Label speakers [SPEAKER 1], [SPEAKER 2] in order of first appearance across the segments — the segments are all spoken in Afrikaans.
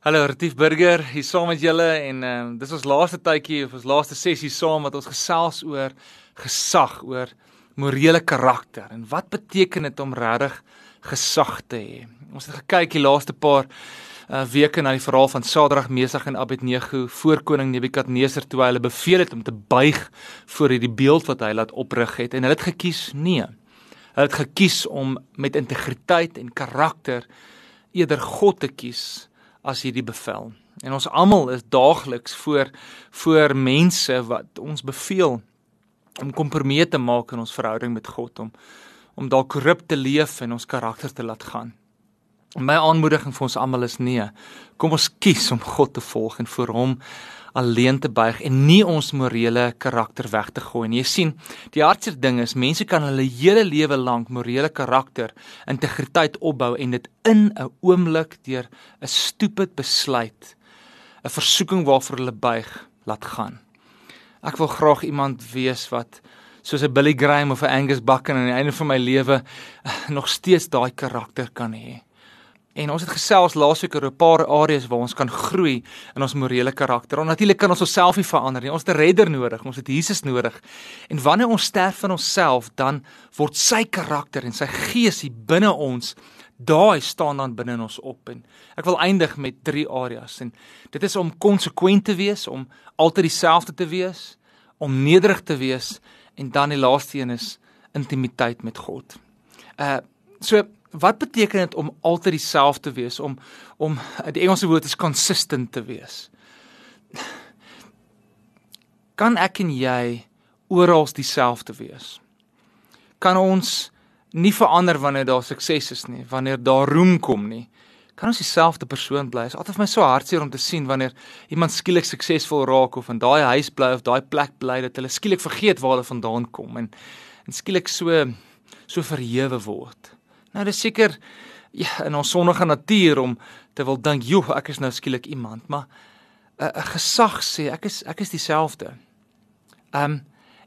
[SPEAKER 1] Hallo, Retief Burger, hier saam met julle en dis ons laaste tydjie of ons laaste sessie saam wat ons gesels oor gesag, oor morele karakter en wat beteken dit om regtig gesag te hê. Ons het gekyk die laaste paar weke na die verhaal van Sadrag, Mesach en Abednego voor koning Nebukadneser toe hy hulle beveel het om te buig voor hierdie beeld wat hy laat oprig het en hulle het gekies nee. Hulle het gekies om met integriteit en karakter eerder God te kies as hierdie bevel. En ons almal is daagliks voor mense wat ons beveel om kompromie te maak in ons verhouding met God, om dalk korrup te leef en ons karakter te laat gaan. En my aanmoediging vir ons almal is nee, kom ons kies om God te volg en vir hom alleen te buig en nie ons morele karakter weg te gooi. En jy sien, die hartseer ding is, mense kan hulle hele lewe lank morele karakter, integriteit opbou en dit in 'n oomblik deur 'n stupid besluit, 'n versoeking waarvoor hulle buig, laat gaan. Ek wil graag iemand wees wat, soos 'n Billy Graham of 'n Angus Buchan aan die einde van my lewe, nog steeds daai karakter kan hê. En ons het gesels laasweek oor 'n paar areas waar ons kan groei in ons morele karakter. En natuurlik kan ons onsself nie verander nie. Ons het 'n redder nodig, ons het Jesus nodig. En wanneer ons sterf van onsself, dan word sy karakter en sy gees hier binne ons, daai staan dan binne in ons op. En ek wil eindig met 3 areas. En dit is om konsekwent te wees, om altyd dieselfde te wees, om nederig te wees, en dan die laaste een is intimiteit met God. Wat beteken dit om altyd dieselfde te wees, om die Engelse woord is consistent te wees? Kan ek en jy oral dieselfde wees? Kan ons nie verander wanneer daar sukses is nie, wanneer daar roem kom nie? Kan ons dieselfde persoon bly? Is altyd vir my so hartseer om te sien wanneer iemand skielik suksesvol raak of in daai huis bly of daai plek bly dat hulle skielik vergeet waar hulle vandaan kom en skielik so verhewe word. Nou dis seker in ons sondige natuur om te wil dink, joh, ek is nou skielik iemand, maar 'n gesag sê ek is dieselfde. En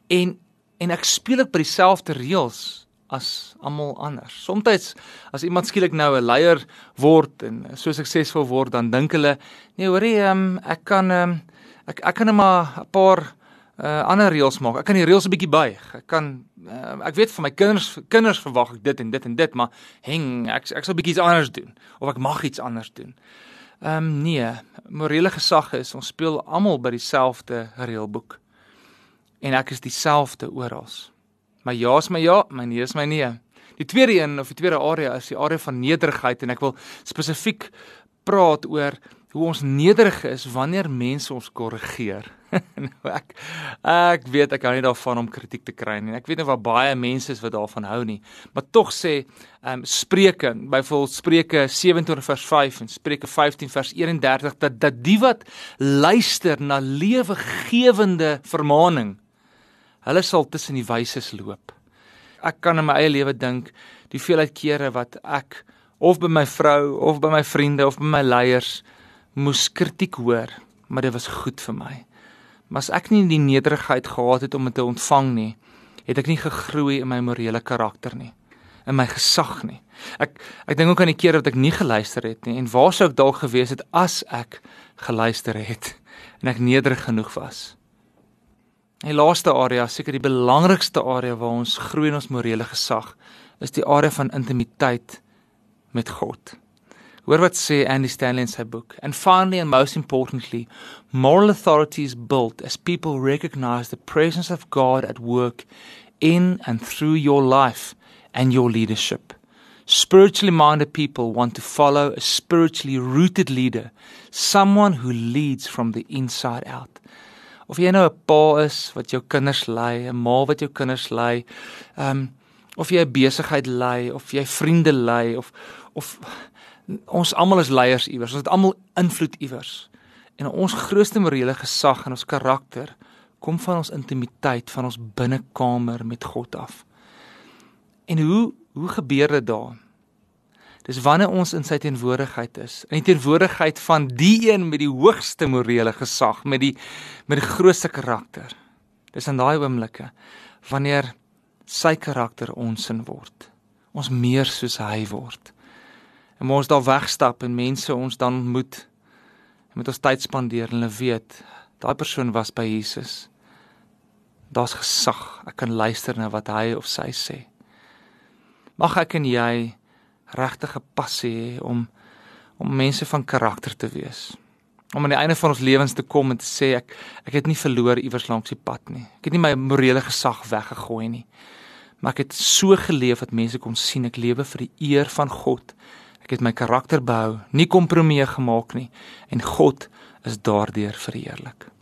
[SPEAKER 1] ek speel dit by dieselfde reëls as almal anders. Somstyds as iemand skielik nou 'n leier word en so suksesvol word, dan dink hulle, nee, hoorie, ek kan net maar 'n paar ander reëls maak. Ek kan die reëls 'n bietjie buig. Ek weet van my kinders verwag ek dit en dit, maar ek sal bietjie iets anders doen of ek mag iets anders doen. Nee, morele gesag is ons speel almal by dieselfde reëlboek. En ek is dieselfde oral. My ja is my ja, my nee is my nee. Die tweede area is die area van nederigheid en ek wil spesifiek praat oor hoe ons nederig is wanneer mense ons korrigeer. Nou ek weet ek hou nie daarvan om kritiek te kry nie. Ek weet nie wat baie mense is wat daarvan hou nie. Maar tog sê Spreuke, byvoorbeeld Spreuke 27 vers 5 en Spreuke 15 vers 31 dat die wat luister na lewegewende vermaning, hulle sal tussen die wyses loop. Ek kan in my eie lewe dink die veelheid kere wat ek of by my vrou of by my vriende of by my leiers moes kritiek hoor, maar dit was goed vir my. Maar as ek nie die nederigheid gehad het om dit te ontvang nie, het ek nie gegroei in my morele karakter nie, in my gesag nie. Ek dink ook aan die kere wat ek nie geluister het nie, en waar sou ek dalk gewees het as ek geluister het, en ek nederig genoeg was. Die laaste area, seker die belangrikste area waar ons groei in ons morele gesag, is die area van intimiteit met God. Hoor wat sê Andy Stanley in sy boek. And finally and most importantly, moral authority is built as people recognize the presence of God at work in and through your life and your leadership. Spiritually minded people want to follow a spiritually rooted leader, someone who leads from the inside out. Of jy nou 'n pa is wat jou kinders lei, 'n ma wat jou kinders lei, of jy 'n besigheid lei, of jy vriende lei, of ons almal is leiers iewers, ons het almal invloed iewers. En ons grootste morele gesag en ons karakter kom van ons intimiteit, van ons binnekamer met God af. En hoe gebeur dit daar? Dis wanneer ons in sy teenwoordigheid is, in die teenwoordigheid van die een met die hoogste morele gesag, met die grootste karakter. Dis in daai oomblikke, wanneer sy karakter ons in word, ons meer soos hy word. En ons daar wegstap en mense ons dan ontmoet, met ons tyd spandeer en hulle weet, daai persoon was by Jesus. Daar's gesag, ek kan luister na wat hy of sy sê. Mag ek en jy regtig 'n passie hê om mense van karakter te wees. Om aan die einde van ons lewens te kom en te sê, ek het nie verloor iewers langs die pad nie. Ek het nie my morele gesag weggegooi nie. Maar ek het so geleef dat mense kon sien, ek lewe vir die eer van God. Ek het my karakter behou, nie kompromie gemaak nie, en God is daardeur verheerlik.